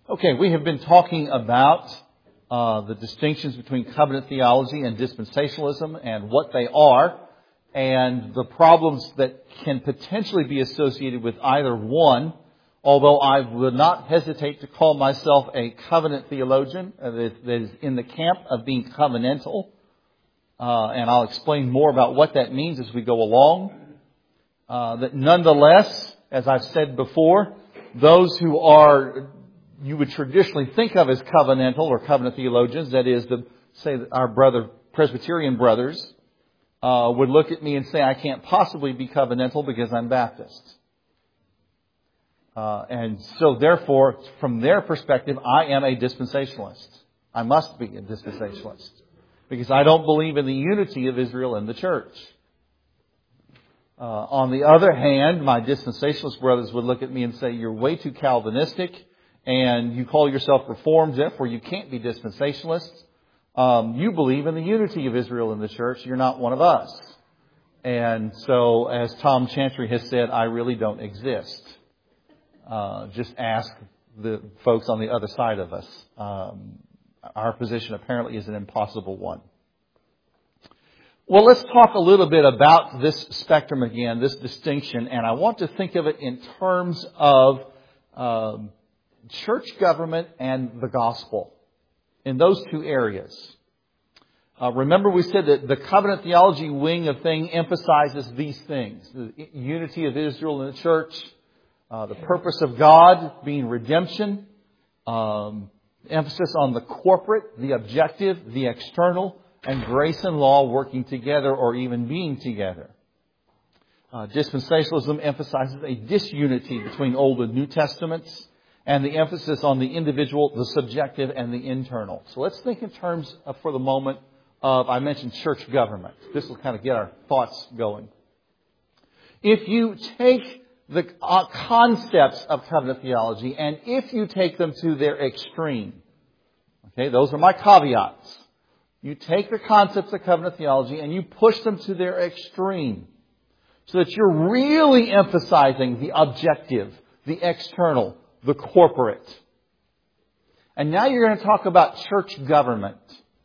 Okay, we have been talking about the distinctions between covenant theology and dispensationalism and what they are and the problems that can potentially be associated with either one, although I would not hesitate to call myself a covenant theologian that is in the camp of being covenantal. And I'll explain more about what that means as we go along. That nonetheless, as I've said before, those who are, you would traditionally think of as covenantal or covenant theologians, that is, our Presbyterian brothers, would look at me and say, I can't possibly be covenantal because I'm Baptist. And so therefore, from their perspective, I am a dispensationalist. I must be a dispensationalist. Because I don't believe in the unity of Israel and the church. On the other hand, my dispensationalist brothers would look at me and say, you're way too Calvinistic and you call yourself Reformed, therefore you can't be dispensationalist. You believe in the unity of Israel and the church. You're not one of us. And so, as Tom Chantry has said, I really don't exist. Just ask the folks on the other side of us. Our position apparently is an impossible one. Well, let's talk a little bit about this spectrum again, this distinction, and I want to think of it in terms of church government and the gospel. In those two areas. Remember we said that the covenant theology wing of thing emphasizes these things. The unity of Israel and the church, the purpose of God being redemption, emphasis on the corporate, the objective, the external, and grace and law working together or even being together. Dispensationalism emphasizes a disunity between Old and New Testaments and the emphasis on the individual, the subjective, and the internal. So let's think in terms of, for the moment, of, I mentioned church government. This will kind of get our thoughts going. If you take the concepts of covenant theology and if you take them to their extreme, okay, those are my caveats. You take the concepts of covenant theology and you push them to their extreme so that you're really emphasizing the objective, the external, the corporate. And now you're going to talk about church government.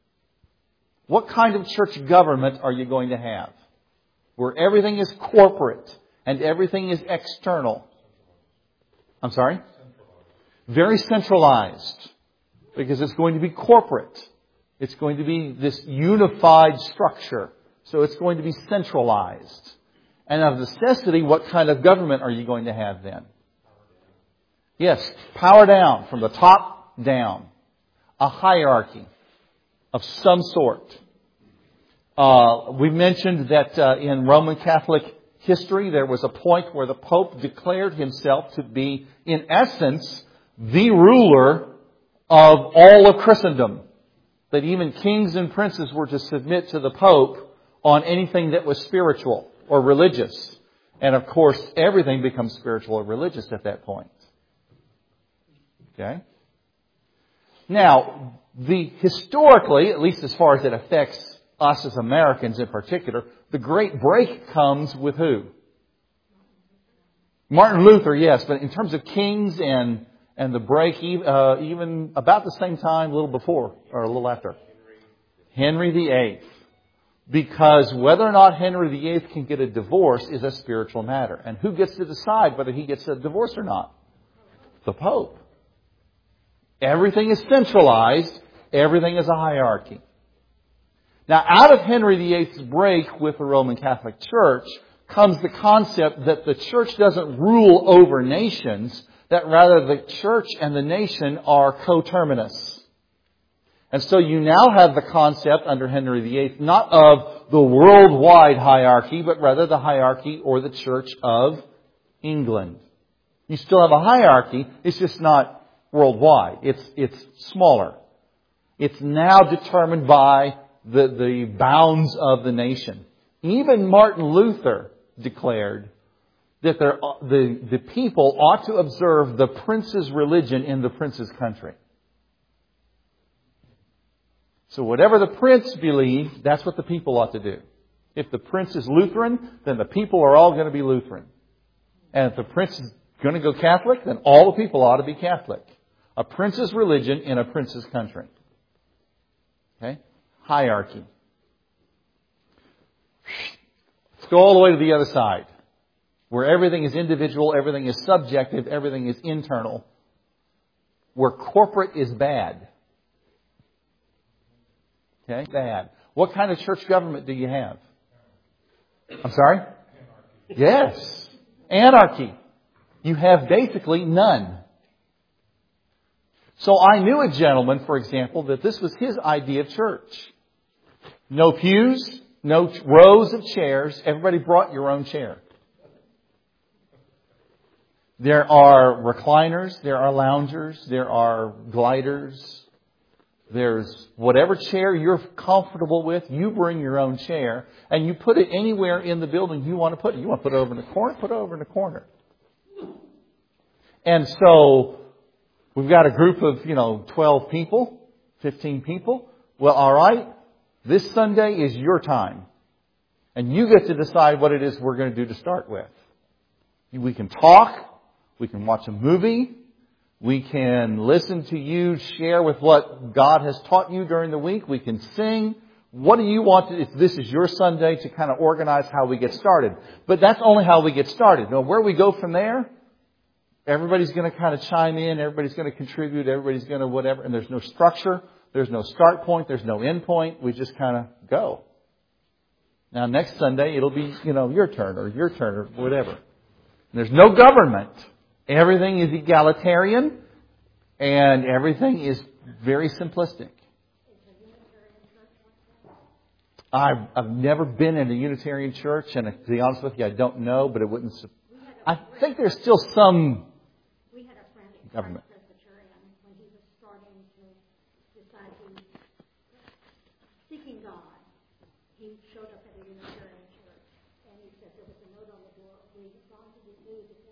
What kind of church government are you going to have? Where everything is corporate and everything is external. I'm sorry? Very centralized. Because it's going to be corporate. It's going to be this unified structure. So it's going to be centralized. And of necessity, what kind of government are you going to have then? Yes, power down, from the top down. A hierarchy of some sort. We mentioned that in Roman Catholic history, there was a point where the Pope declared himself to be, in essence, the ruler of all of Christendom. That even kings and princes were to submit to the Pope on anything that was spiritual or religious. And of course, everything becomes spiritual or religious at that point. Okay? Now, historically, at least as far as it affects us as Americans in particular, the great break comes with who? Martin Luther, yes, but in terms of kings and the break, even about the same time, a little before or a little after. Henry VIII. Because whether or not Henry VIII can get a divorce is a spiritual matter. And who gets to decide whether he gets a divorce or not? The Pope. Everything is centralized. Everything is a hierarchy. Now, out of Henry VIII's break with the Roman Catholic Church comes the concept that the church doesn't rule over nations, that rather the church and the nation are coterminous. And so you now have the concept under Henry VIII not of the worldwide hierarchy, but rather the hierarchy or the Church of England. You still have a hierarchy, it's just not worldwide. It's smaller. It's now determined by the bounds of the nation. Even Martin Luther declared that the people ought to observe the prince's religion in the prince's country. So whatever the prince believes, that's what the people ought to do. If the prince is Lutheran, then the people are all going to be Lutheran. And if the prince is going to go Catholic, then all the people ought to be Catholic. A prince's religion in a prince's country. Okay? Hierarchy. Let's go all the way to the other side, where everything is individual, everything is subjective, everything is internal, where corporate is bad. Okay? Bad. What kind of church government do you have? I'm sorry? Anarchy. Yes. Anarchy. You have basically none. So I knew a gentleman, for example, that this was his idea of church. No pews, no rows of chairs. Everybody brought your own chair. There are recliners, there are loungers, there are gliders. There's whatever chair you're comfortable with, you bring your own chair, and you put it anywhere in the building you want to put it. You want to put it over in the corner? Put it over in the corner. And so we've got a group of, 12 people, 15 people. Well, all right, this Sunday is your time. And you get to decide what it is we're going to do to start with. We can talk. We can watch a movie. We can listen to you share with what God has taught you during the week. We can sing. What do you want to, if this is your Sunday, to kind of organize how we get started? But that's only how we get started. Now, where we go from there, everybody's going to kind of chime in. Everybody's going to contribute. Everybody's going to whatever. And there's no structure. There's no start point. There's no end point. We just kind of go. Now, next Sunday, it'll be, your turn or whatever. And there's no government. Everything is egalitarian, and everything is very simplistic. I've never been in a Unitarian church, and to be honest with you, I don't know, but it wouldn't. I think there's still some government. When he was starting to decide to seeking God, he showed up at a Unitarian church, and he said there was a note on the door. We've gone to the news today.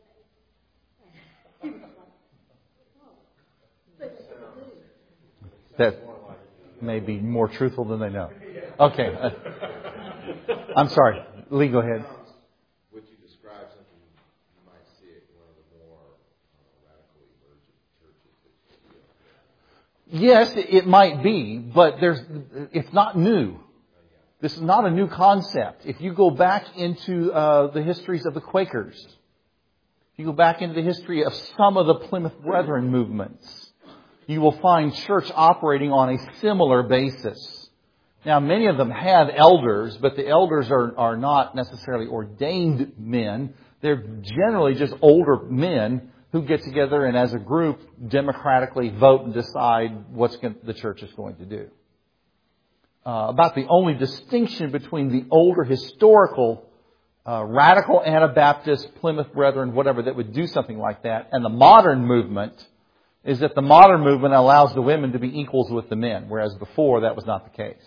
That may be more truthful than they know. Okay. I'm sorry. Lee, go ahead. Would you describe something you might see at one of the more radically emergent churches? Yes, it might be, but it's not new. This is not a new concept. If you go back into the histories of the Quakers, you go back into the history of some of the Plymouth Brethren movements, you will find church operating on a similar basis. Now, many of them have elders, but the elders are not necessarily ordained men. They're generally just older men who get together and as a group democratically vote and decide what the church is going to do. About the only distinction between the older historical radical Anabaptist, Plymouth Brethren, whatever, that would do something like that, and the modern movement is that the modern movement allows the women to be equals with the men, whereas before that was not the case.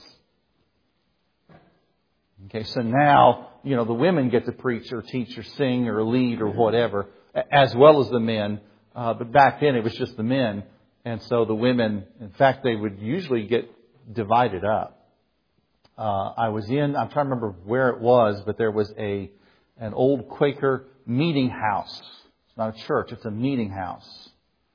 Okay, so now, the women get to preach or teach or sing or lead or whatever, as well as the men. But back then it was just the men. And so the women, in fact, they would usually get divided up. I'm trying to remember where it was, but there was an old Quaker meeting house. It's not a church, it's a meeting house.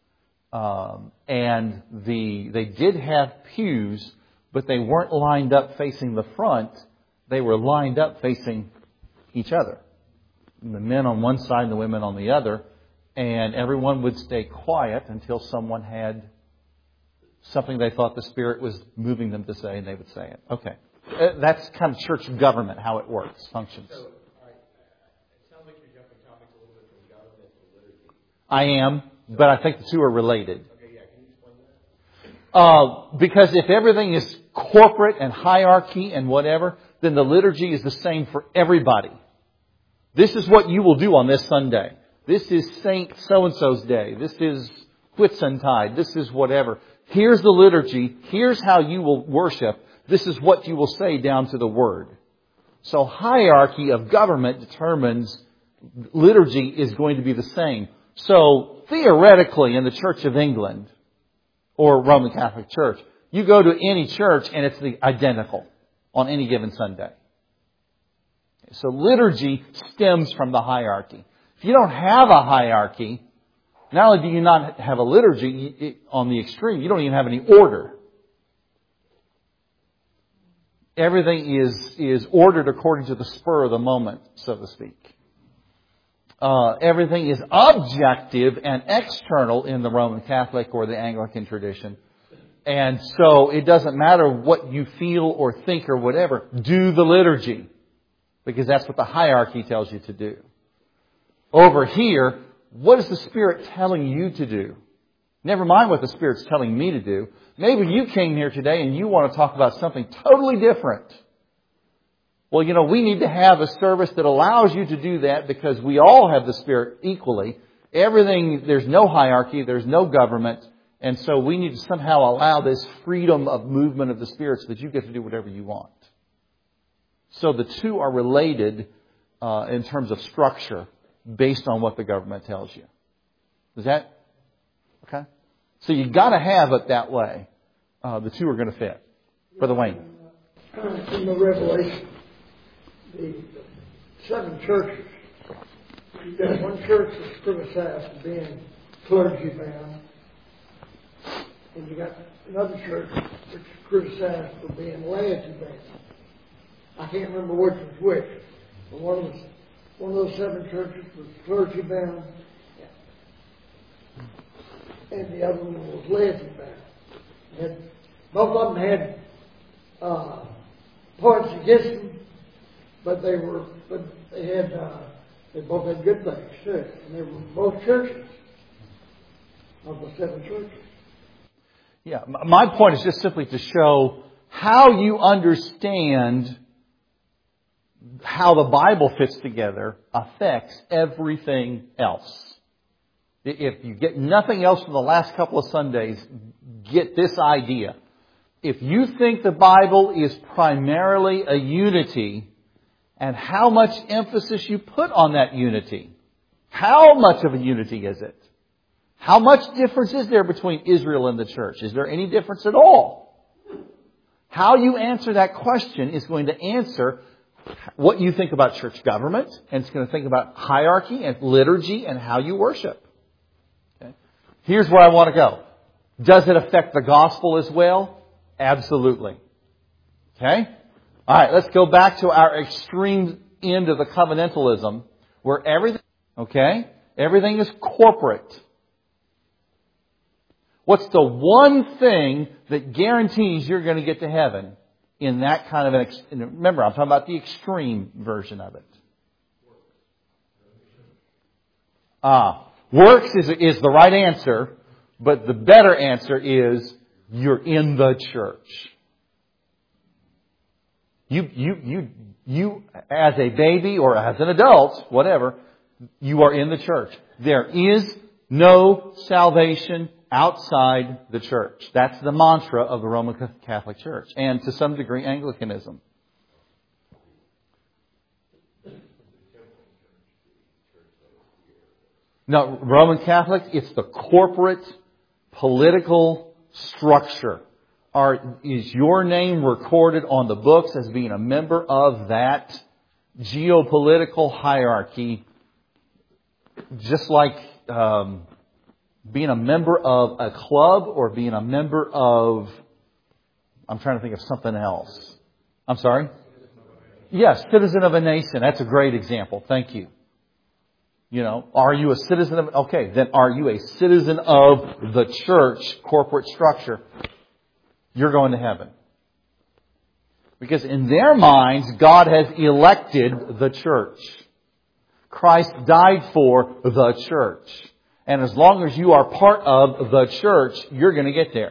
And they did have pews, but they weren't lined up facing the front. They were lined up facing each other. And the men on one side and the women on the other. And everyone would stay quiet until someone had something they thought the Spirit was moving them to say, and they would say it. Okay. That's kind of church government, how it works, functions. So, it sounds like you're jumping topics a little bit from government to liturgy. I am, but I think the two are related. Okay, yeah. Can you explain that? Because if everything is corporate and hierarchy and whatever, then the liturgy is the same for everybody. This is what you will do on this Sunday. This is Saint so-and-so's day. This is Whitsuntide. This is whatever. Here's the liturgy. Here's how you will worship. This is what you will say down to the word. So hierarchy of government determines liturgy is going to be the same. So theoretically in the Church of England or Roman Catholic Church, you go to any church and it's identical on any given Sunday. So liturgy stems from the hierarchy. If you don't have a hierarchy, not only do you not have a liturgy on the extreme, you don't even have any order. Everything is ordered according to the spur of the moment, so to speak. Everything is objective and external in the Roman Catholic or the Anglican tradition. And so it doesn't matter what you feel or think or whatever. Do the liturgy. Because that's what the hierarchy tells you to do. Over here, what is the Spirit telling you to do? Never mind what the Spirit's telling me to do. Maybe you came here today and you want to talk about something totally different. Well, we need to have a service that allows you to do that because we all have the Spirit equally. Everything, there's no hierarchy, there's no government. And so we need to somehow allow this freedom of movement of the Spirit so that you get to do whatever you want. So the two are related in terms of structure based on what the government tells you. Is that okay? So you've got to have it that way. The two are going to fit. Brother Wayne. In the Revelation, the 7 churches, you got one church that's criticized for being clergy bound, and you got another church that's criticized for being laity bound. I can't remember which was which, but one of those 7 churches was clergy bound, and the other one was laity bound. And both of them had parts against them, but they both had good things too, and they were both churches of the 7 churches. Yeah, my point is just simply to show how you understand how the Bible fits together affects everything else. If you get nothing else from the last couple of Sundays, get this idea. If you think the Bible is primarily a unity, and how much emphasis you put on that unity, how much of a unity is it? How much difference is there between Israel and the church? Is there any difference at all? How you answer that question is going to answer what you think about church government, and it's going to think about hierarchy and liturgy and how you worship. Okay. Here's where I want to go. Does it affect the gospel as well? Absolutely. Okay? All right, let's go back to our extreme end of the covenantalism, where everything is corporate. What's the one thing that guarantees you're going to get to heaven in that kind of remember, I'm talking about the extreme version of it. Works is the right answer, but the better answer is you're in the church. You as a baby or as an adult, whatever, you are in the church. There is no salvation outside the church. That's the mantra of the Roman Catholic Church, and to some degree Anglicanism. No, Roman Catholic, it's the corporate political structure. Is your name recorded on the books as being a member of that geopolitical hierarchy, just like being a member of a club or being a member of, I'm trying to think of something else. I'm sorry? Yes, citizen of a nation. That's a great example. Thank you. Are you a citizen of, okay, then are you a citizen of the church corporate structure? You're going to heaven. Because in their minds, God has elected the church. Christ died for the church. And as long as you are part of the church, you're going to get there.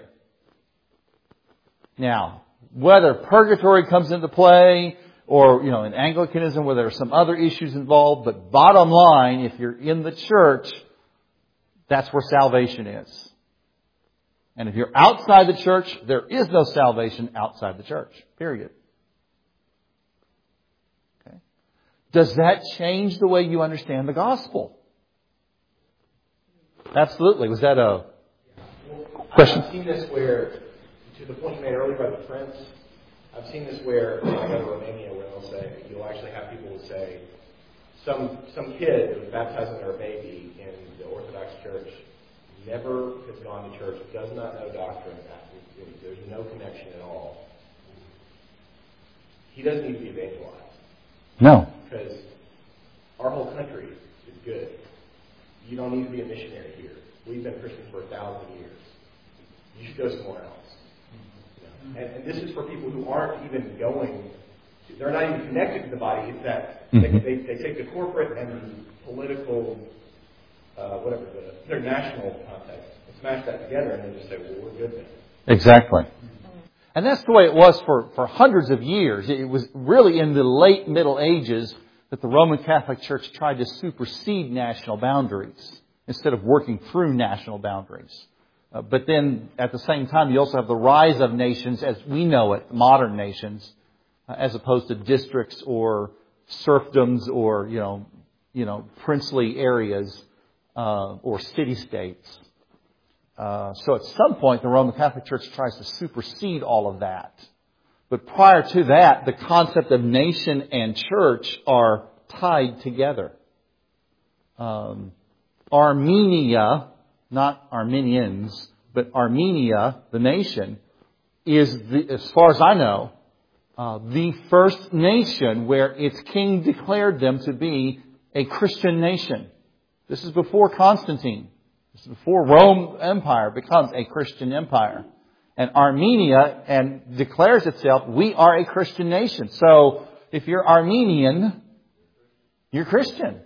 Now, whether purgatory comes into play or, in Anglicanism where there are some other issues involved, but bottom line, if you're in the church, that's where salvation is. And if you're outside the church, there is no salvation outside the church. Period. Okay. Does that change the way you understand the gospel? Absolutely. Was that a question? I've seen this where, to the point you made earlier about the prince, I've seen this where, I go to Romania, where they'll say, you'll actually have people who say, some kid was baptizing their baby in the Orthodox Church never has gone to church, does not know doctrine, there's no connection at all, he doesn't need to be evangelized. No. Because our whole country is good. You don't need to be a missionary here. We've been Christians for 1,000 years. You should go somewhere else. And this is for people who aren't even going, they're not even connected to the body. It's that they take the corporate and the political, their national context, and smash that together, and they just say, well, we're good then. Exactly. And that's the way it was for hundreds of years. It was really in the late Middle Ages that the Roman Catholic Church tried to supersede national boundaries instead of working through national boundaries. But then, at the same time, you also have the rise of nations as we know it, modern nations, as opposed to districts or serfdoms or, princely areas or city-states. So at some point, the Roman Catholic Church tries to supersede all of that. But prior to that, the concept of nation and church are tied together. Armenia, not Armenians, but Armenia, the nation, is, as far as I know, the first nation where its king declared them to be a Christian nation. This is before Constantine. This is before Rome Empire becomes a Christian empire. And Armenia declares itself, we are a Christian nation. So if you're Armenian, you're Christian.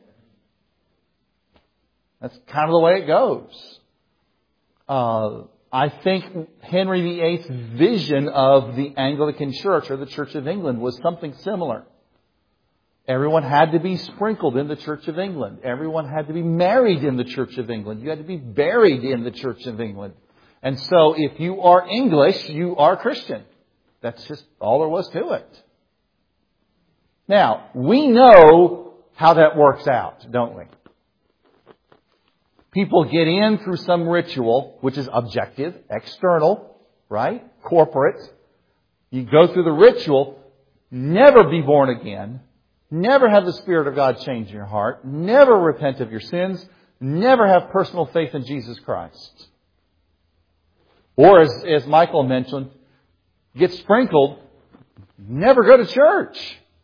That's kind of the way it goes. I think Henry VIII's vision of the Anglican Church or the Church of England was something similar. Everyone had to be sprinkled in the Church of England. Everyone had to be married in the Church of England. You had to be buried in the Church of England. And so if you are English, you are Christian. That's just all there was to it. Now, we know how that works out, don't we? People get in through some ritual, which is objective, external, right? Corporate. You go through the ritual, never be born again, never have the Spirit of God change your heart, never repent of your sins, never have personal faith in Jesus Christ. Or as Michael mentioned, get sprinkled, never go to church,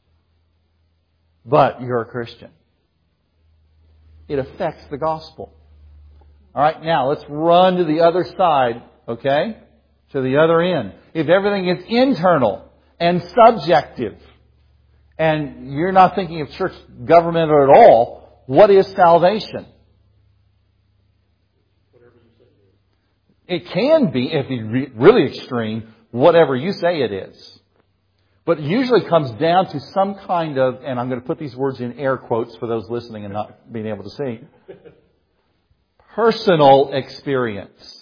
but you're a Christian. It affects the gospel. All right, now let's run to the other side, okay? To the other end. If everything is internal and subjective, and you're not thinking of church government at all, what is salvation? It can be, if you're really extreme, whatever you say it is. But it usually comes down to some kind of, and I'm going to put these words in air quotes for those listening and not being able to see, personal experience.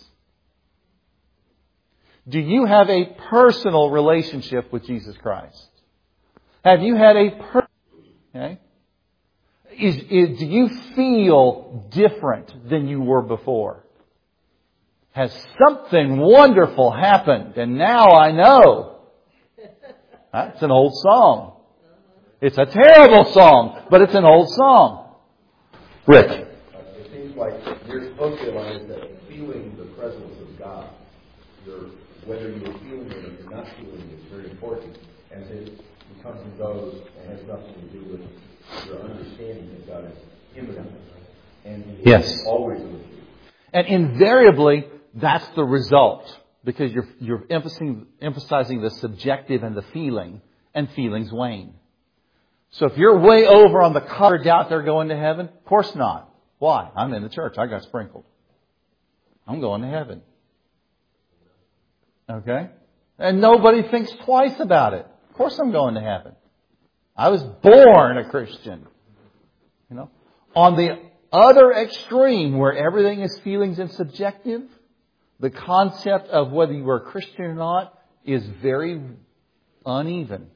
Do you have a personal relationship with Jesus Christ? Have you had okay? Do you feel different than you were before? Has something wonderful happened and now I know? That's an old song. It's a terrible song, but it's an old song. Rick. It seems like you're supposed to realize that feeling the presence of God, whether you're feeling it or you're not feeling it, is very important. As it comes and goes and has nothing to do with your understanding that God is immanent and He is always with you. And invariably, that's the result, because you're emphasizing the subjective and the feeling, and feelings wane. So if you're way over on the color doubt they're going to heaven, of course not. Why? I'm in the church. I got sprinkled. I'm going to heaven. Okay? And nobody thinks twice about it. Of course I'm going to heaven. I was born a Christian. On the other extreme, where everything is feelings and subjective, the concept of whether you are a Christian or not is very uneven.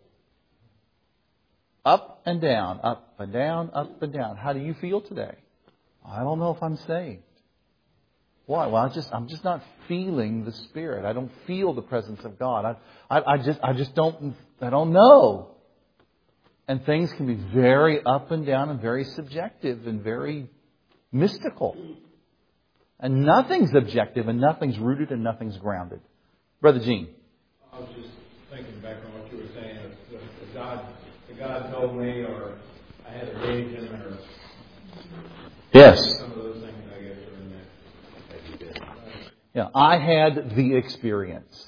Up and down, up and down, up and down. How do you feel today? I don't know if I'm saved. Why? Well, I'm just not feeling the Spirit. I don't feel the presence of God. I just don't know. And things can be very up and down and very subjective and very mystical. And nothing's objective and nothing's rooted and nothing's grounded. Brother Gene. I was just thinking back on what you were saying. If God told me, or I had a vision, or Yes. some of those things, I guess, are in there. Yeah, I had the experience.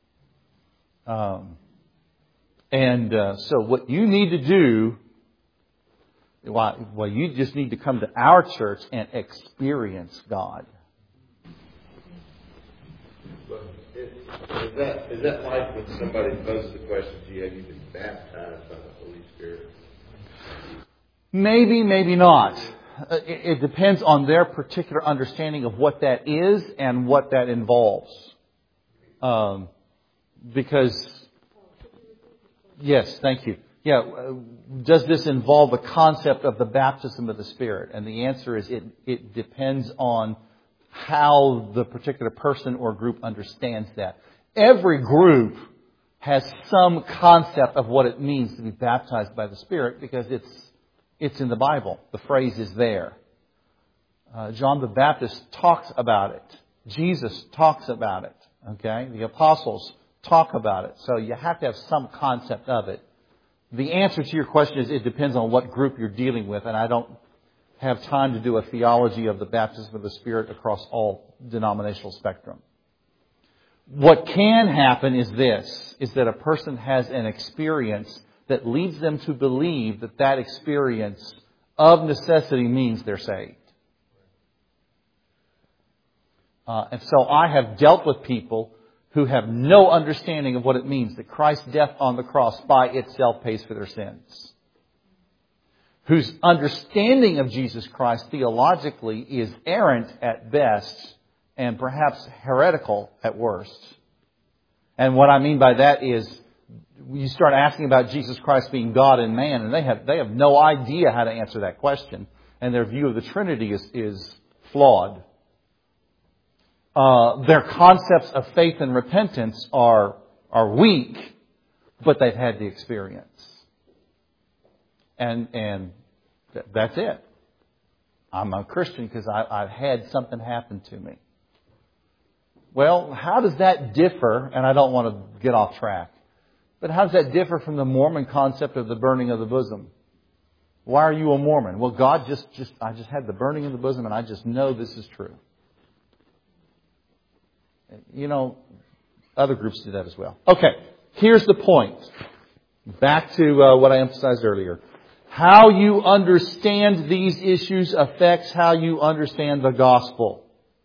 So what you need to do, well, you just need to come to our church and experience God. But is that like when somebody poses the question, gee, have you been baptized by the Holy Spirit? Maybe, maybe not. It depends on their particular understanding of what that is and what that involves. Because, yes, thank you. Yeah, does this involve the concept of the baptism of the Spirit? And the answer is it depends on how the particular person or group understands that. Every group has some concept of what it means to be baptized by the Spirit because it's in the Bible. The phrase is there. John the Baptist talks about it. Jesus talks about it. Okay? The apostles talk about it. So you have to have some concept of it. The answer to your question is it depends on what group you're dealing with, and I don't have time to do a theology of the baptism of the Spirit across all denominational spectrum. What can happen is this, is that a person has an experience that leads them to believe that that experience of necessity means they're saved. And so I have dealt with people who have no understanding of what it means that Christ's death on the cross by itself pays for their sins. Whose understanding of Jesus Christ theologically is errant at best and perhaps heretical at worst. And what I mean by that is you start asking about Jesus Christ being God and man, and they have no idea how to answer that question. And their view of the Trinity is flawed. Their concepts of faith and repentance are weak, but they've had the experience. And that's it. I'm a Christian because I've had something happen to me. Well, how does that differ? And I don't want to get off track. But how does that differ from the Mormon concept of the burning of the bosom? Why are you a Mormon? Well, I just had the burning of the bosom and I just know this is true. You know, other groups do that as well. Okay, here's the point. Back to what I emphasized earlier. How you understand these issues affects how you understand the gospel.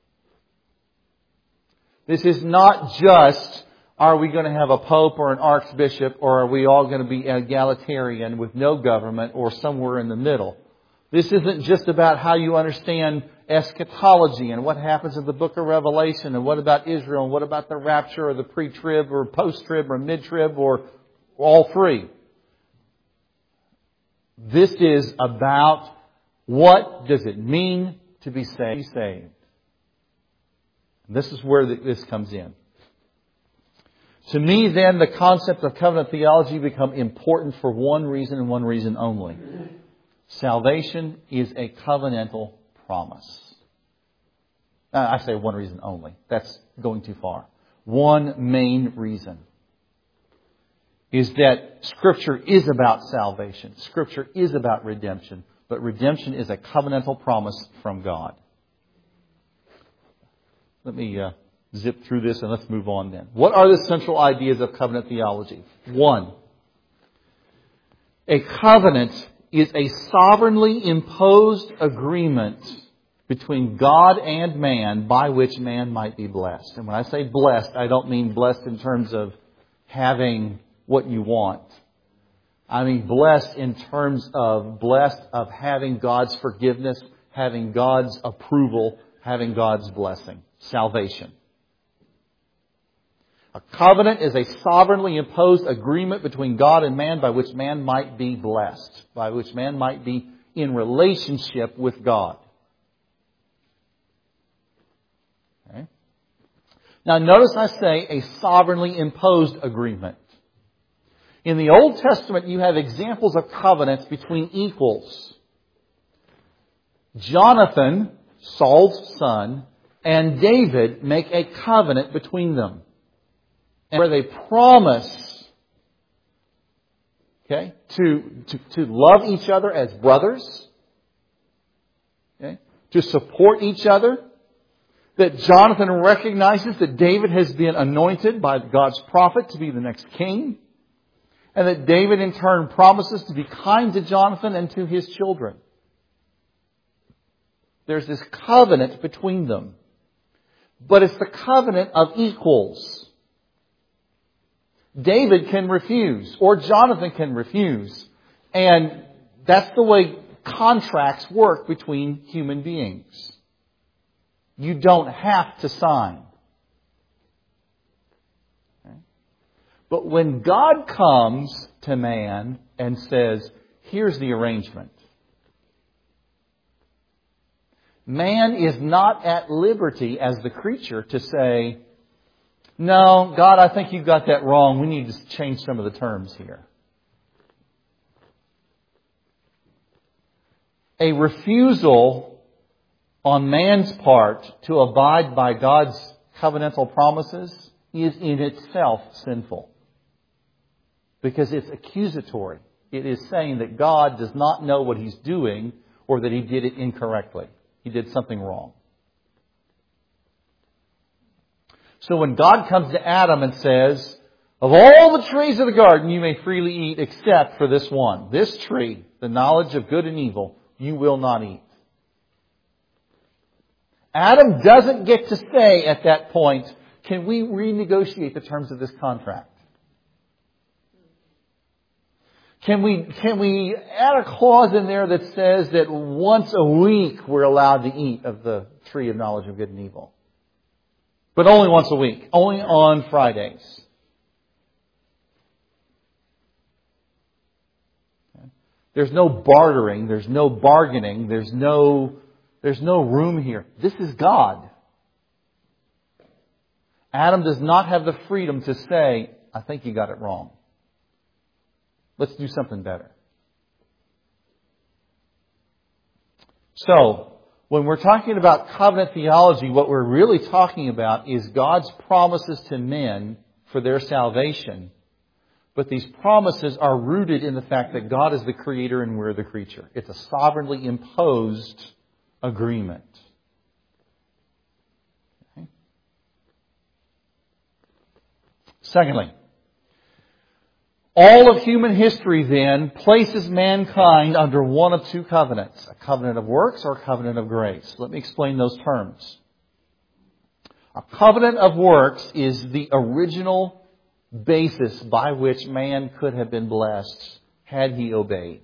This is not just, are we going to have a pope or an archbishop, or are we all going to be egalitarian with no government or somewhere in the middle? This isn't just about how you understand eschatology and what happens in the book of Revelation and what about Israel and what about the rapture or the pre-trib or post-trib or mid-trib or all three. This is about what does it mean to be saved. This is where this comes in. To me, then, the concept of covenant theology become important for one reason and one reason only. Salvation is a covenantal promise. I say one reason only. That's going too far. One main reason is that Scripture is about salvation. Scripture is about redemption. But redemption is a covenantal promise from God. Let me zip through this and let's move on then. What are the central ideas of covenant theology? 1. A covenant is a sovereignly imposed agreement between God and man by which man might be blessed. And when I say blessed, I don't mean blessed in terms of having what you want. I mean blessed in terms of having God's forgiveness, having God's approval, having God's blessing. Salvation. A covenant is a sovereignly imposed agreement between God and man by which man might be blessed, by which man might be in relationship with God. Okay. Now notice I say a sovereignly imposed agreement. In the Old Testament you have examples of covenants between equals. Jonathan, Saul's son, and David make a covenant between them, and where they promise, okay, to love each other as brothers, okay, to support each other. That Jonathan recognizes that David has been anointed by God's prophet to be the next king. And that David in turn promises to be kind to Jonathan and to his children. There's this covenant between them. But it's the covenant of equals. David can refuse, or Jonathan can refuse. And that's the way contracts work between human beings. You don't have to sign. Okay? But when God comes to man and says, here's the arrangement. Man is not at liberty as the creature to say, no, God, I think you got that wrong. We need to change some of the terms here. A refusal on man's part to abide by God's covenantal promises is in itself sinful. Because it's accusatory. It is saying that God does not know what He's doing or that He did it incorrectly. He did something wrong. So when God comes to Adam and says, of all the trees of the garden you may freely eat except for this one, this tree, the knowledge of good and evil, you will not eat. Adam doesn't get to say at that point, can we renegotiate the terms of this contract? Can we add a clause in there that says that once a week we're allowed to eat of the tree of knowledge of good and evil? But only once a week. Only on Fridays. There's no bartering. There's no bargaining. There's no room here. This is God. Adam does not have the freedom to say, I think you got it wrong. Let's do something better. So, when we're talking about covenant theology, what we're really talking about is God's promises to men for their salvation. But these promises are rooted in the fact that God is the creator and we're the creature. It's a sovereignly imposed agreement. Okay. Secondly, all of human history then places mankind under one of two covenants. A covenant of works or a covenant of grace. Let me explain those terms. A covenant of works is the original basis by which man could have been blessed had he obeyed.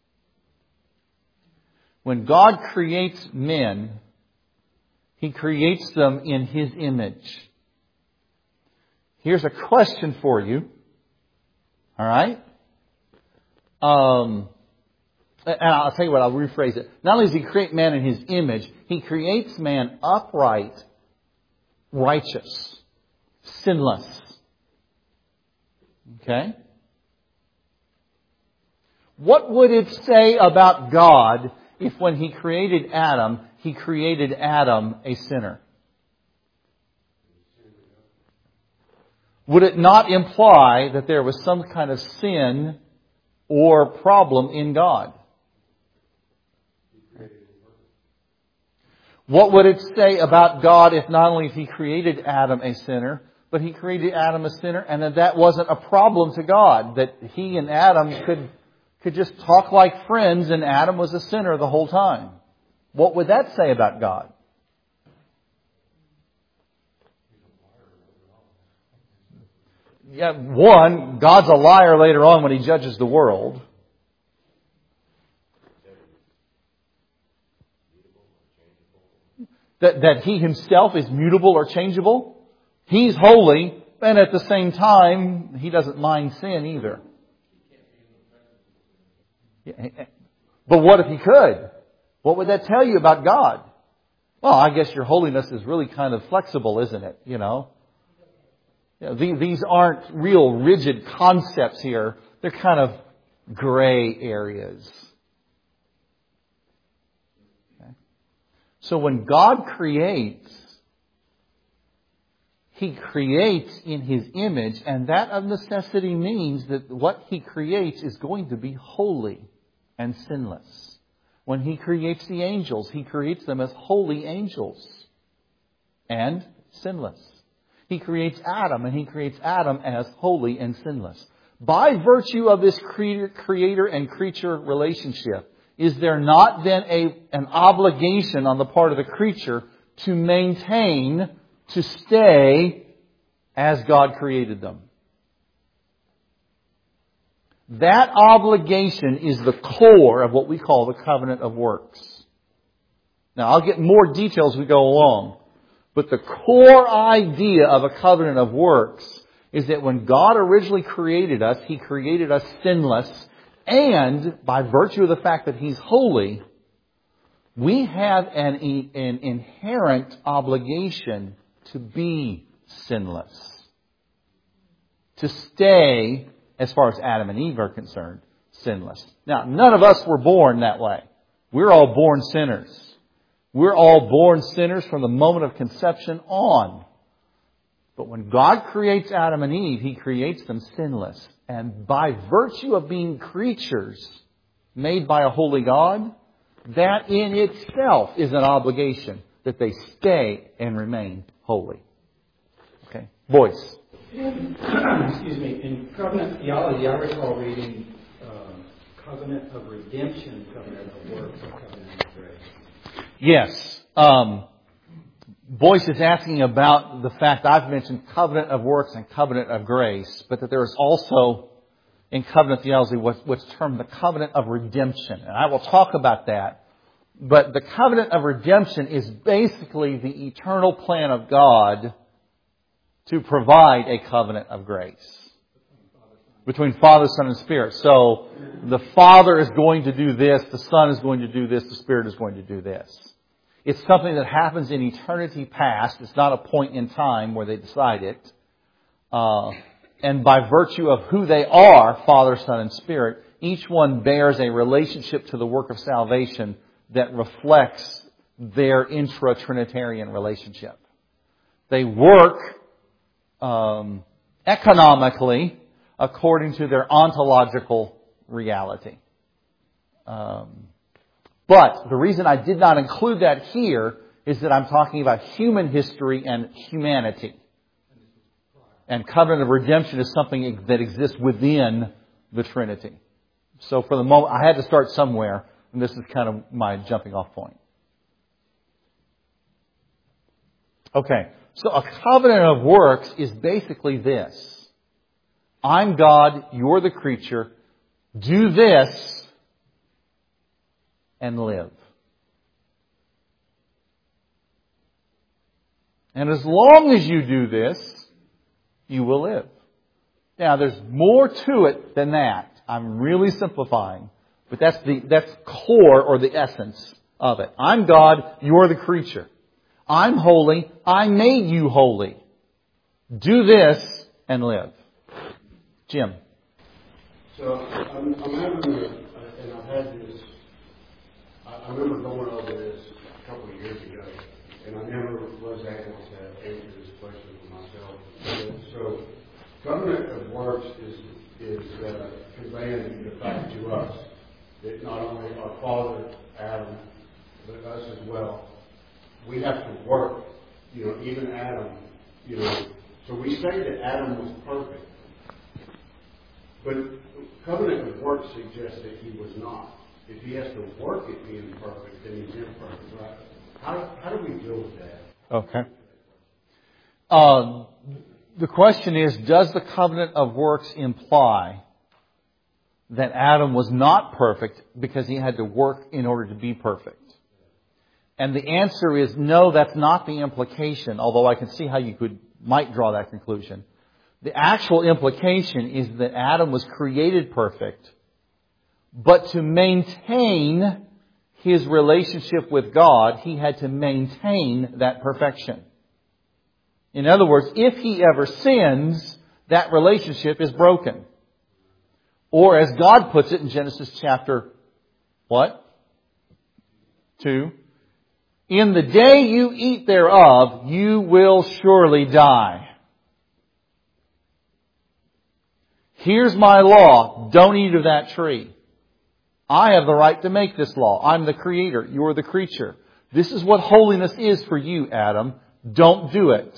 When God creates men, He creates them in His image. Here's a question for you. All right? And I'll tell you what, I'll rephrase it. Not only does He create man in His image, He creates man upright, righteous, sinless. Okay? What would it say about God if when He created Adam a sinner? Would it not imply that there was some kind of sin or problem in God? What would it say about God if not only He created Adam a sinner, but He created Adam a sinner and that wasn't a problem to God? That he and Adam could just talk like friends and Adam was a sinner the whole time. What would that say about God? Yeah, one, God's a liar later on when He judges the world. That He Himself is mutable or changeable. He's holy, and at the same time, He doesn't mind sin either. But what if He could? What would that tell you about God? Well, I guess your holiness is really kind of flexible, isn't it? You know, these aren't real rigid concepts here. They're kind of gray areas. Okay. So when God creates, He creates in His image, and that of necessity means that what He creates is going to be holy and sinless. When He creates the angels, He creates them as holy angels and sinless. He creates Adam, and He creates Adam as holy and sinless. By virtue of this creator and creature relationship, is there not then an obligation on the part of the creature to maintain, to stay as God created them? That obligation is the core of what we call the covenant of works. Now, I'll get more details as we go along. But the core idea of a covenant of works is that when God originally created us, He created us sinless. And by virtue of the fact that He's holy, we have an inherent obligation to be sinless. To stay, as far as Adam and Eve are concerned, sinless. Now, none of us were born that way. We're all born sinners. We're all born sinners from the moment of conception on. But when God creates Adam and Eve, He creates them sinless. And by virtue of being creatures made by a holy God, that in itself is an obligation that they stay and remain holy. Okay? Voice. Excuse me. In covenant theology, I recall reading covenant of redemption, covenant of works, and covenant of grace. Yes. Boyce is asking about the fact I've mentioned covenant of works and covenant of grace, but that there is also in covenant theology what's termed the covenant of redemption. And I will talk about that. But the covenant of redemption is basically the eternal plan of God to provide a covenant of grace between Father, Son, and Spirit. So the Father is going to do this, the Son is going to do this, the Spirit is going to do this. It's something that happens in eternity past. It's not a point in time where they decide it. And by virtue of who they are, Father, Son, and Spirit, each one bears a relationship to the work of salvation that reflects their intra-Trinitarian relationship. They work economically according to their ontological reality. But the reason I did not include that here is that I'm talking about human history and humanity. And covenant of redemption is something that exists within the Trinity. So for the moment, I had to start somewhere, and this is kind of my jumping off point. Okay, so a covenant of works is basically this. I'm God, you're the creature. Do this and live. And as long as you do this, you will live. Now, there's more to it than that. I'm really simplifying. But that's core or the essence of it. I'm God, you're the creature. I'm holy, I made you holy. Do this and live. Jim. So I'm having and I've had this, I remember going over this a couple of years ago, and I never was able to answer this question for myself. So covenant of works is conveying the fact to us that not only our father, Adam, but us as well, we have to work, even Adam, so we say that Adam was perfect. But covenant of works suggests that he was not. If he has to work at being perfect, then he's imperfect, right? How do we deal with that? Okay. The question is, does the covenant of works imply that Adam was not perfect because he had to work in order to be perfect? And the answer is no, that's not the implication, although I can see how you might draw that conclusion. The actual implication is that Adam was created perfect, but to maintain his relationship with God, he had to maintain that perfection. In other words, if he ever sins, that relationship is broken. Or as God puts it in Genesis chapter, 2. In the day you eat thereof, you will surely die. Here's my law. Don't eat of that tree. I have the right to make this law. I'm the creator. You're the creature. This is what holiness is for you, Adam. Don't do it.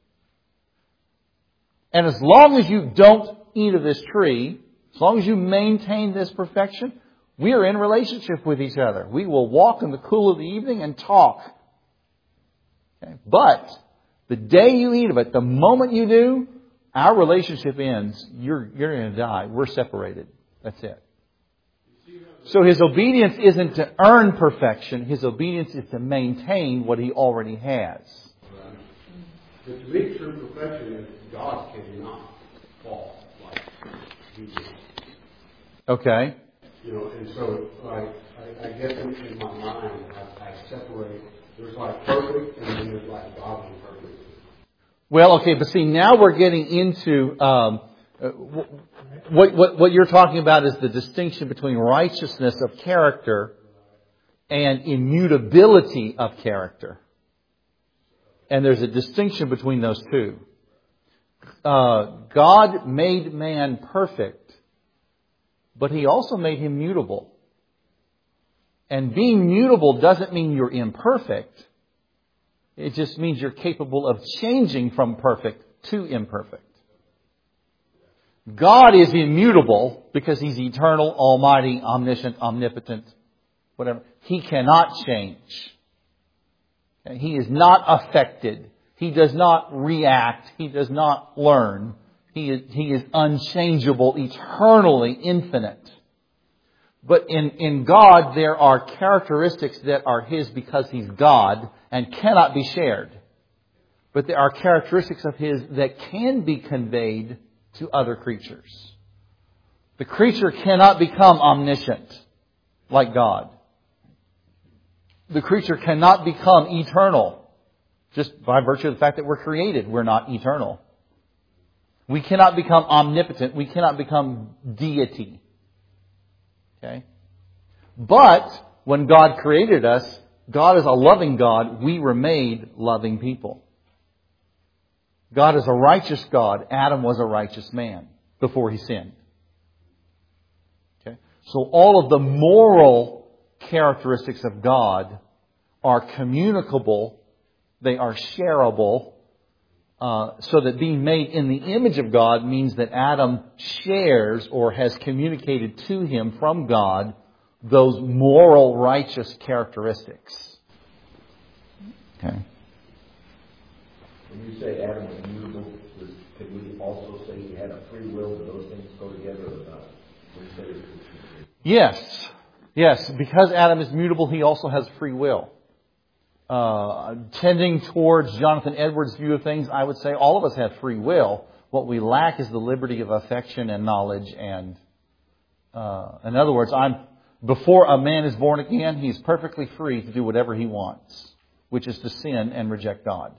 And as long as you don't eat of this tree, as long as you maintain this perfection, we are in relationship with each other. We will walk in the cool of the evening and talk. Okay? But the day you eat of it, the moment you do, our relationship ends. You're going to die. We're separated. That's it. So His obedience isn't to earn perfection. His obedience is to maintain what He already has. But to me, true perfection is God cannot fall like He did. Okay. You know, and so I guess in my mind, I separate. There's like perfect, and then there's like godly perfect. Well, okay, but see, now we're getting into what you're talking about is the distinction between righteousness of character and immutability of character. And there's a distinction between those two. God made man perfect, but He also made him mutable. And being mutable doesn't mean you're imperfect. It just means you're capable of changing from perfect to imperfect. God is immutable because He's eternal, almighty, omniscient, omnipotent, whatever. He cannot change. He is not affected. He does not react. He does not learn. He is unchangeable, eternally infinite. But in God, there are characteristics that are His because He's God and cannot be shared. But there are characteristics of His that can be conveyed to other creatures. The creature cannot become omniscient like God. The creature cannot become eternal just by virtue of the fact that we're created. We're not eternal. We cannot become omnipotent. We cannot become deity. Okay? But when God created us, God is a loving God. We were made loving people. God is a righteous God. Adam was a righteous man before he sinned. Okay? So all of the moral characteristics of God are communicable. They are shareable. So that being made in the image of God means that Adam shares or has communicated to him from God those moral, righteous characteristics. Okay. When you say Adam was immutable, could we also say he had a free will? Do those things go together or not? When you say it's Yes. Yes. Because Adam is mutable, he also has free will. Tending towards Jonathan Edwards' view of things, I would say all of us have free will. What we lack is the liberty of affection and knowledge. And in other words, before a man is born again, he's perfectly free to do whatever he wants, which is to sin and reject God.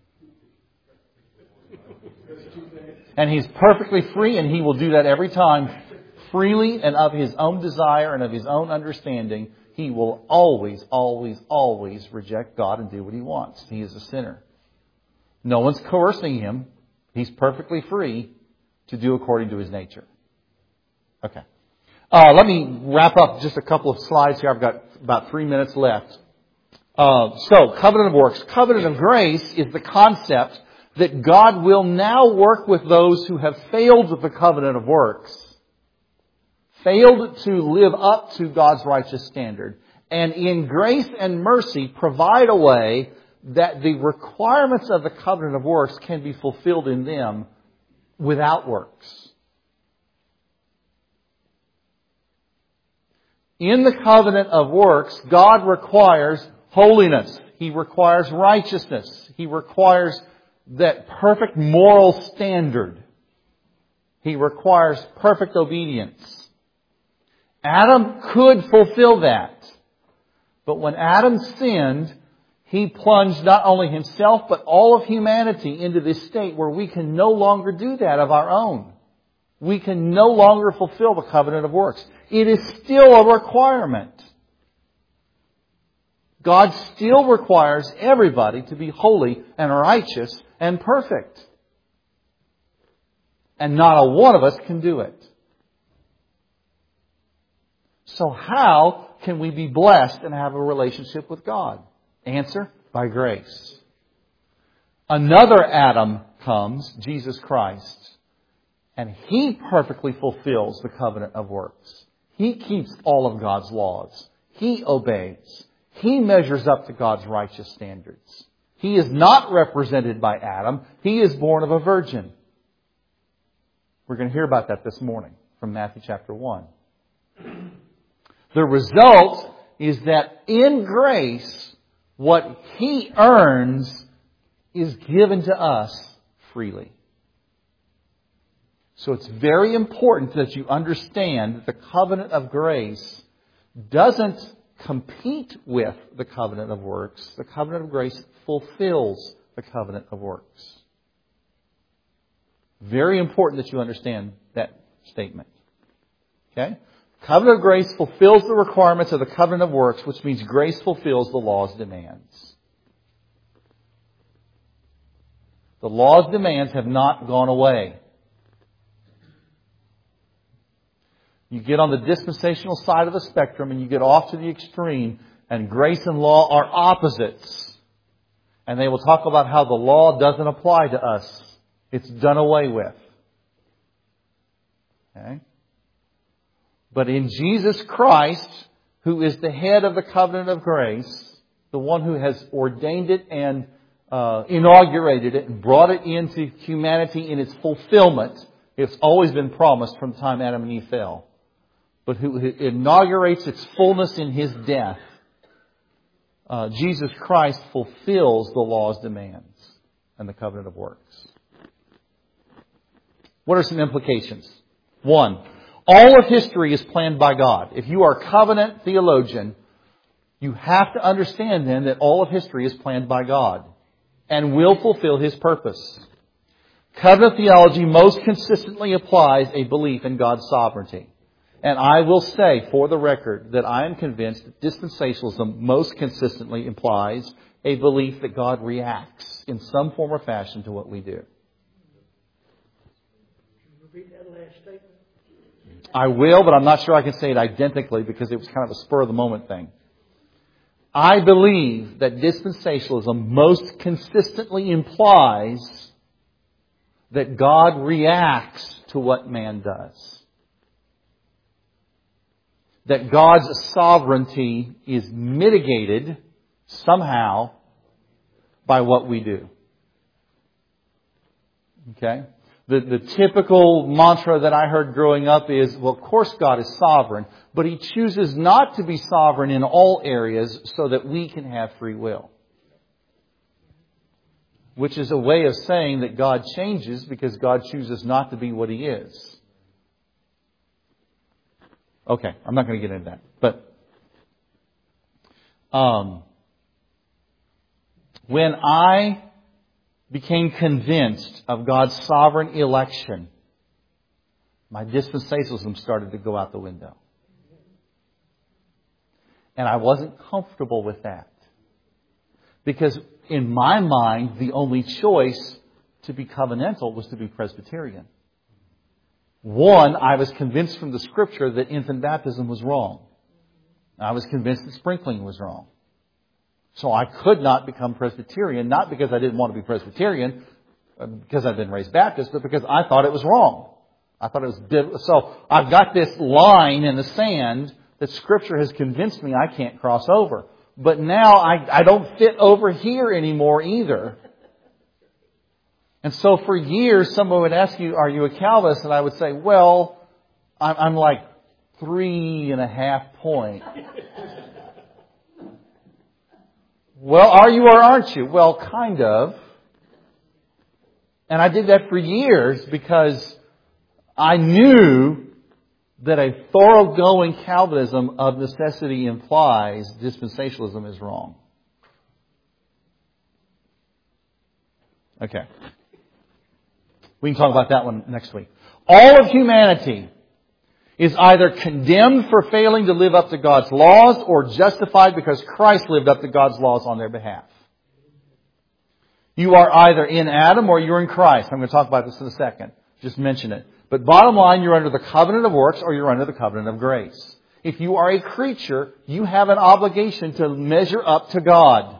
And he's perfectly free, and he will do that every time, freely and of his own desire and of his own understanding. He will always, always, always reject God and do what he wants. He is a sinner. No one's coercing him. He's perfectly free to do according to his nature. Okay. Let me wrap up just a couple of slides here. I've got about 3 minutes left. So, covenant of works. Covenant of grace is the concept that God will now work with those who have failed with the covenant of works. Failed to live up to God's righteous standard. And in grace and mercy provide a way that the requirements of the covenant of works can be fulfilled in them without works. In the covenant of works, God requires holiness. He requires righteousness. He requires that perfect moral standard. He requires perfect obedience. Adam could fulfill that. But when Adam sinned, he plunged not only himself, but all of humanity into this state where we can no longer do that of our own. We can no longer fulfill the covenant of works. It is still a requirement. God still requires everybody to be holy and righteous and perfect. And not a one of us can do it. So how can we be blessed and have a relationship with God? Answer, by grace. Another Adam comes, Jesus Christ, and He perfectly fulfills the covenant of works. He keeps all of God's laws. He obeys. He measures up to God's righteous standards. He is not represented by Adam. He is born of a virgin. We're going to hear about that this morning from Matthew chapter 1. The result is that in grace, what He earns is given to us freely. So it's very important that you understand that the covenant of grace doesn't compete with the covenant of works. The covenant of grace fulfills the covenant of works. Very important that you understand that statement. Okay? Covenant of grace fulfills the requirements of the covenant of works, which means grace fulfills the law's demands. The law's demands have not gone away. You get on the dispensational side of the spectrum and you get off to the extreme, and grace and law are opposites. And they will talk about how the law doesn't apply to us. It's done away with. Okay? But in Jesus Christ, who is the head of the covenant of grace, the one who has ordained it and inaugurated it and brought it into humanity in its fulfillment, it's always been promised from the time Adam and Eve fell, but who inaugurates its fullness in His death, Jesus Christ fulfills the law's demands and the covenant of works. What are some implications? One, all of history is planned by God. If you are a covenant theologian, you have to understand then that all of history is planned by God and will fulfill His purpose. Covenant theology most consistently applies a belief in God's sovereignty. And I will say, for the record, that I am convinced that dispensationalism most consistently implies a belief that God reacts in some form or fashion to what we do. Repeat that last statement. I will, but I'm not sure I can say it identically because it was kind of a spur-of-the-moment thing. I believe that dispensationalism most consistently implies that God reacts to what man does. That God's sovereignty is mitigated somehow by what we do. Okay? The typical mantra that I heard growing up is, well, of course God is sovereign, but He chooses not to be sovereign in all areas so that we can have free will. Which is a way of saying that God changes because God chooses not to be what He is. Okay, I'm not going to get into that. But when I became convinced of God's sovereign election, my dispensationalism started to go out the window. And I wasn't comfortable with that. Because in my mind, the only choice to be covenantal was to be Presbyterian. One, I was convinced from the Scripture that infant baptism was wrong. I was convinced that sprinkling was wrong. So I could not become Presbyterian, not because I didn't want to be Presbyterian, because I'd been raised Baptist, but because I thought it was wrong. I thought it was so I've got this line in the sand that Scripture has convinced me I can't cross over. But now I don't fit over here anymore either. And so for years, someone would ask you, are you a Calvinist? And I would say, well, I'm like 3.5 points. Well, are you or aren't you? Well, kind of. And I did that for years because I knew that a thoroughgoing Calvinism of necessity implies dispensationalism is wrong. Okay. We can talk about that one next week. All of humanity is either condemned for failing to live up to God's laws or justified because Christ lived up to God's laws on their behalf. You are either in Adam or you're in Christ. I'm going to talk about this in a second. Just mention it. But bottom line, you're under the covenant of works or you're under the covenant of grace. If you are a creature, you have an obligation to measure up to God.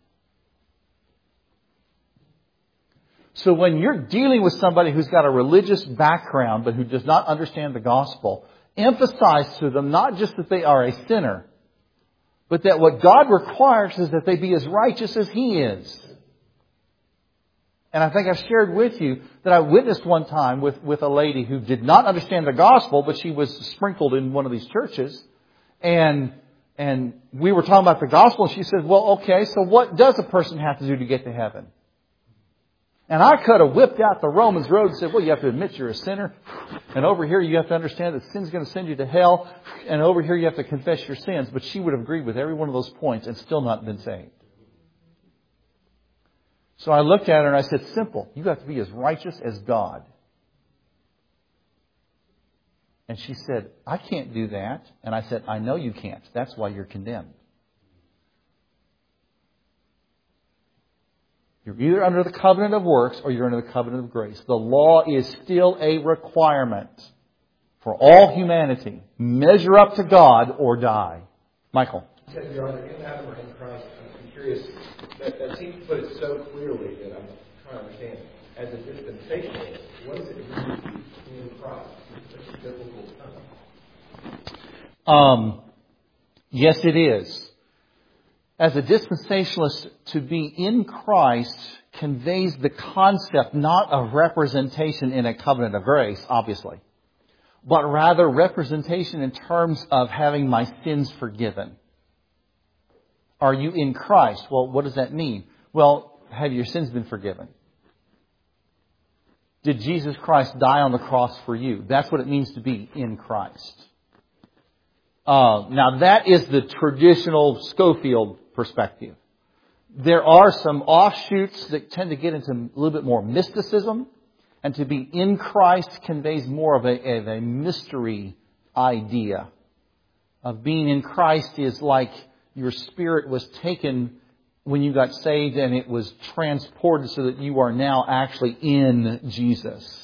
So when you're dealing with somebody who's got a religious background but who does not understand the gospel, emphasize to them not just that they are a sinner, but that what God requires is that they be as righteous as He is. And I think I've shared with you that I witnessed one time with a lady who did not understand the gospel, but she was sprinkled in one of these churches. And we were talking about the gospel, and she said, well, okay, so what does a person have to do to get to heaven? And I could have whipped out the Romans road and said, well, you have to admit you're a sinner. And over here you have to understand that sin's going to send you to hell. And over here you have to confess your sins. But she would have agreed with every one of those points and still not been saved. So I looked at her and I said, simple. You have to be as righteous as God. And she said, I can't do that. And I said, I know you can't. That's why you're condemned. You're either under the covenant of works or you're under the covenant of grace. The law is still a requirement for all humanity. Measure up to God or die. Michael. You're either in Adam or in Christ. I'm curious. That seems to put it so clearly that I'm trying to understand. As a dispensationalist, what does it mean to be in Christ? That's a biblical term. Yes, it is. As a dispensationalist, to be in Christ conveys the concept not of representation in a covenant of grace, obviously, but rather representation in terms of having my sins forgiven. Are you in Christ? Well, what does that mean? Well, have your sins been forgiven? Did Jesus Christ die on the cross for you? That's what it means to be in Christ. Now, that is the traditional Schofield perspective. There are some offshoots that tend to get into a little bit more mysticism. And to be in Christ conveys more of a mystery idea. Of being in Christ is like your spirit was taken when you got saved and it was transported so that you are now actually in Jesus.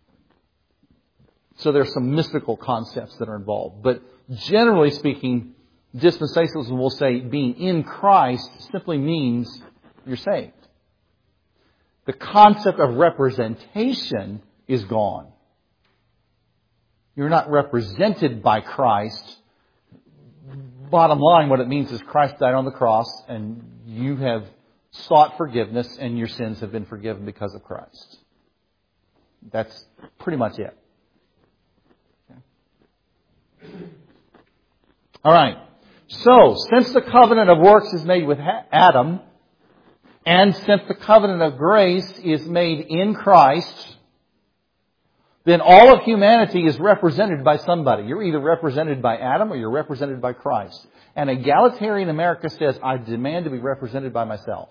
So there's some mystical concepts that are involved. But generally speaking, dispensationalism will say being in Christ simply means you're saved. The concept of representation is gone. You're not represented by Christ. Bottom line, what it means is Christ died on the cross and you have sought forgiveness and your sins have been forgiven because of Christ. That's pretty much it. Okay. All right. So, since the covenant of works is made with Adam, and since the covenant of grace is made in Christ, then all of humanity is represented by somebody. You're either represented by Adam or you're represented by Christ. And egalitarian America says, I demand to be represented by myself.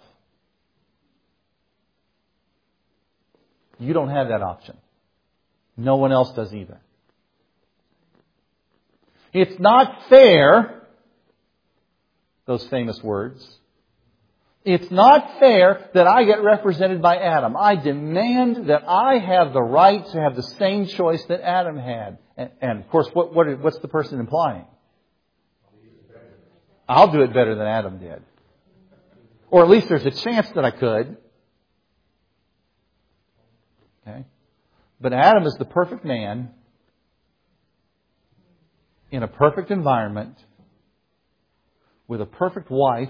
You don't have that option. No one else does either. It's not fair, those famous words. It's not fair that I get represented by Adam. I demand that I have the right to have the same choice that Adam had. And of course, what's the person implying? I'll do it better than Adam did. Or at least there's a chance that I could. Okay? But Adam is the perfect man in a perfect environment with a perfect wife.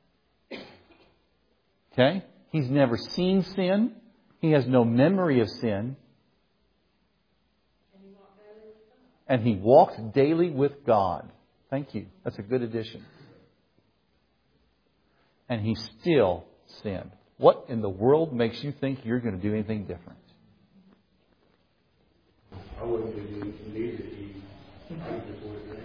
Okay? He's never seen sin. He has no memory of sin. And he walked daily with God. Thank you. That's a good addition. And he still sinned. What in the world makes you think you're going to do anything different? I wouldn't do neither. I just wouldn't.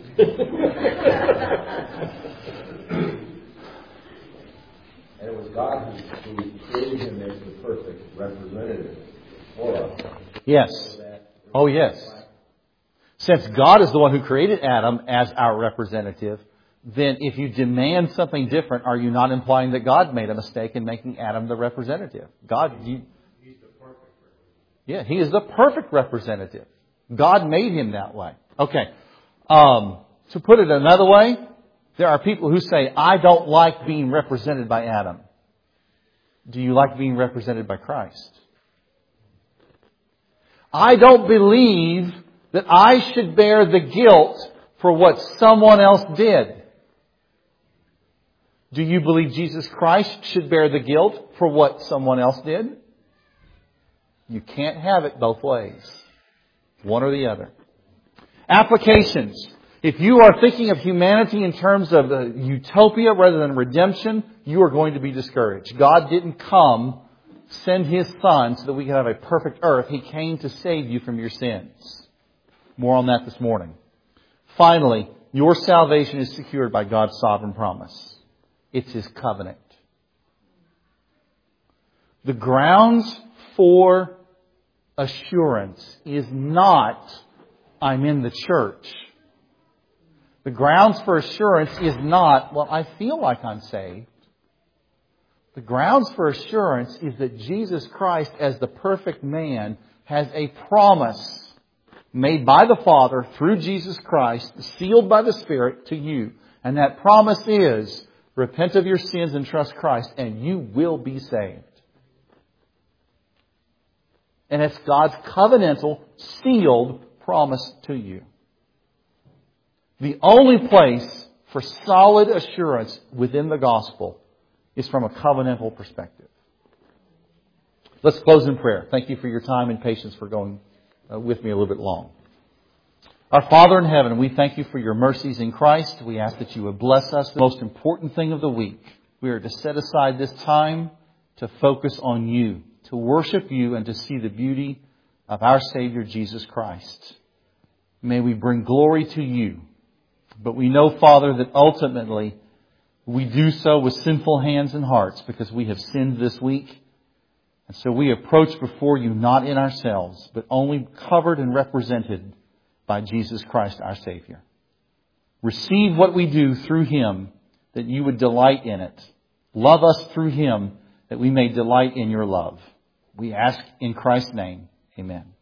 And it was God who created him as the perfect representative for us. Yes. Oh, yes. Since God is the one who created Adam as our representative, then if you demand something different, are you not implying that God made a mistake in making Adam the representative? God, He's the perfect representative. Yeah, He is the perfect representative. God made Him that way. Okay. To put it another way, there are people who say, I don't like being represented by Adam. Do you like being represented by Christ? I don't believe that I should bear the guilt for what someone else did. Do you believe Jesus Christ should bear the guilt for what someone else did? You can't have it both ways. One or the other. Applications. If you are thinking of humanity in terms of utopia rather than redemption, you are going to be discouraged. God didn't send His Son so that we could have a perfect earth. He came to save you from your sins. More on that this morning. Finally, your salvation is secured by God's sovereign promise. It's His covenant. The grounds for assurance is not, I'm in the church. The grounds for assurance is not, well, I feel like I'm saved. The grounds for assurance is that Jesus Christ, as the perfect man, has a promise made by the Father through Jesus Christ, sealed by the Spirit to you. And that promise is, repent of your sins and trust Christ, and you will be saved. And it's God's covenantal, sealed promise to you. The only place for solid assurance within the gospel is from a covenantal perspective. Let's close in prayer. Thank you for your time and patience for going with me a little bit long. Our Father in heaven, we thank you for your mercies in Christ. We ask that you would bless us. The most important thing of the week, we are to set aside this time to focus on you, to worship you, and to see the beauty of our Savior Jesus Christ. May we bring glory to you. But we know, Father, that ultimately we do so with sinful hands and hearts because we have sinned this week. And so we approach before you not in ourselves, but only covered and represented by Jesus Christ our Savior. Receive what we do through Him, that you would delight in it. Love us through Him, that we may delight in your love. We ask in Christ's name. Amen.